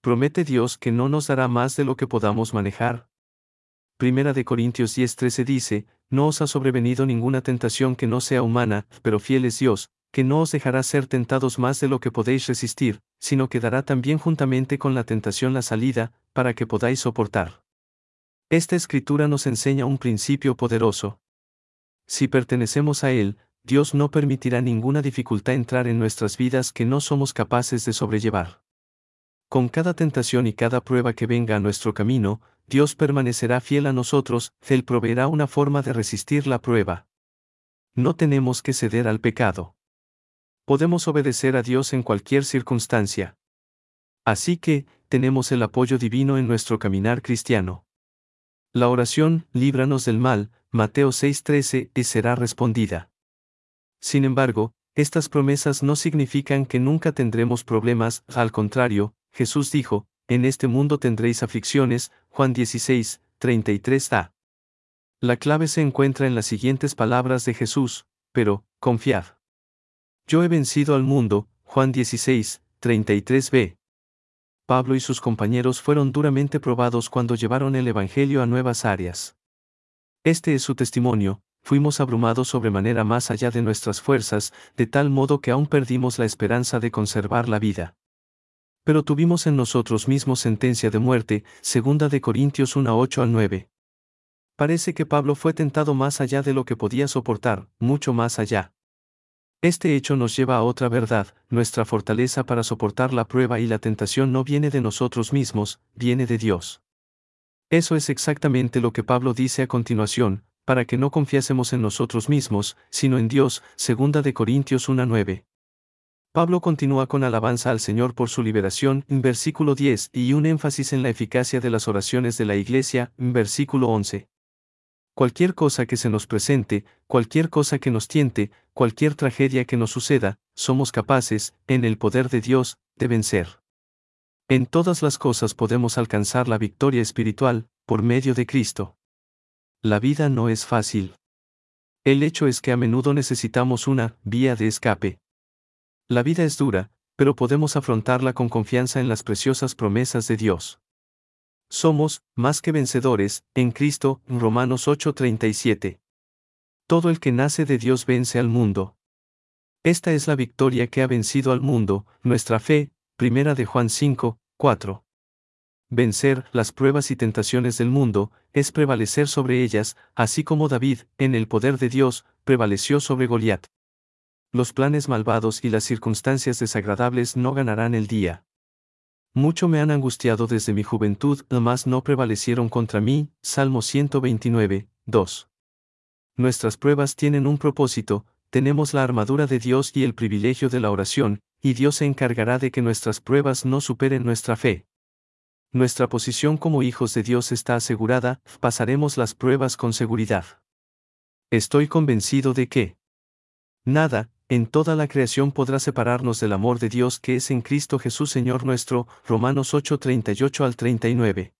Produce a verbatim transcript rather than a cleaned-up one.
¿Promete Dios que no nos dará más de lo que podamos manejar? Primera de Corintios diez trece dice, no os ha sobrevenido ninguna tentación que no sea humana, pero fiel es Dios, que no os dejará ser tentados más de lo que podéis resistir, sino que dará también juntamente con la tentación la salida, para que podáis soportar. Esta escritura nos enseña un principio poderoso. Si pertenecemos a Él, Dios no permitirá ninguna dificultad entrar en nuestras vidas que no somos capaces de sobrellevar. Con cada tentación y cada prueba que venga a nuestro camino, Dios permanecerá fiel a nosotros, Él proveerá una forma de resistir la prueba. No tenemos que ceder al pecado. Podemos obedecer a Dios en cualquier circunstancia. Así que, tenemos el apoyo divino en nuestro caminar cristiano. La oración, líbranos del mal, Mateo seis trece, será respondida. Sin embargo, estas promesas no significan que nunca tendremos problemas, al contrario, Jesús dijo, en este mundo tendréis aflicciones, Juan dieciséis, treinta y tres a. La clave se encuentra en las siguientes palabras de Jesús, pero, confiad. Yo he vencido al mundo, Juan dieciséis, treinta y tres b. Pablo y sus compañeros fueron duramente probados cuando llevaron el Evangelio a nuevas áreas. Este es su testimonio, fuimos abrumados sobremanera más allá de nuestras fuerzas, de tal modo que aún perdimos la esperanza de conservar la vida. Pero tuvimos en nosotros mismos sentencia de muerte, segunda de Corintios uno ocho al nueve. Parece que Pablo fue tentado más allá de lo que podía soportar, mucho más allá. Este hecho nos lleva a otra verdad, nuestra fortaleza para soportar la prueba y la tentación no viene de nosotros mismos, viene de Dios. Eso es exactamente lo que Pablo dice a continuación, para que no confiásemos en nosotros mismos, sino en Dios, segunda de Corintios uno nueve. Pablo continúa con alabanza al Señor por su liberación, en versículo diez, y un énfasis en la eficacia de las oraciones de la Iglesia, en versículo once. Cualquier cosa que se nos presente, cualquier cosa que nos tiente, cualquier tragedia que nos suceda, somos capaces, en el poder de Dios, de vencer. En todas las cosas podemos alcanzar la victoria espiritual, por medio de Cristo. La vida no es fácil. El hecho es que a menudo necesitamos una vía de escape. La vida es dura, pero podemos afrontarla con confianza en las preciosas promesas de Dios. Somos, más que vencedores, en Cristo, Romanos ocho treinta y siete. Todo el que nace de Dios vence al mundo. Esta es la victoria que ha vencido al mundo, nuestra fe, primera de Juan cinco, cuatro. Vencer las pruebas y tentaciones del mundo, es prevalecer sobre ellas, así como David, en el poder de Dios, prevaleció sobre Goliat. Los planes malvados y las circunstancias desagradables no ganarán el día. Mucho me han angustiado desde mi juventud, mas no prevalecieron contra mí, Salmo ciento veintinueve, dos. Nuestras pruebas tienen un propósito, tenemos la armadura de Dios y el privilegio de la oración, y Dios se encargará de que nuestras pruebas no superen nuestra fe. Nuestra posición como hijos de Dios está asegurada, pasaremos las pruebas con seguridad. Estoy convencido de que nada, en toda la creación podrá separarnos del amor de Dios que es en Cristo Jesús Señor nuestro, Romanos ocho treinta y ocho al treinta y nueve.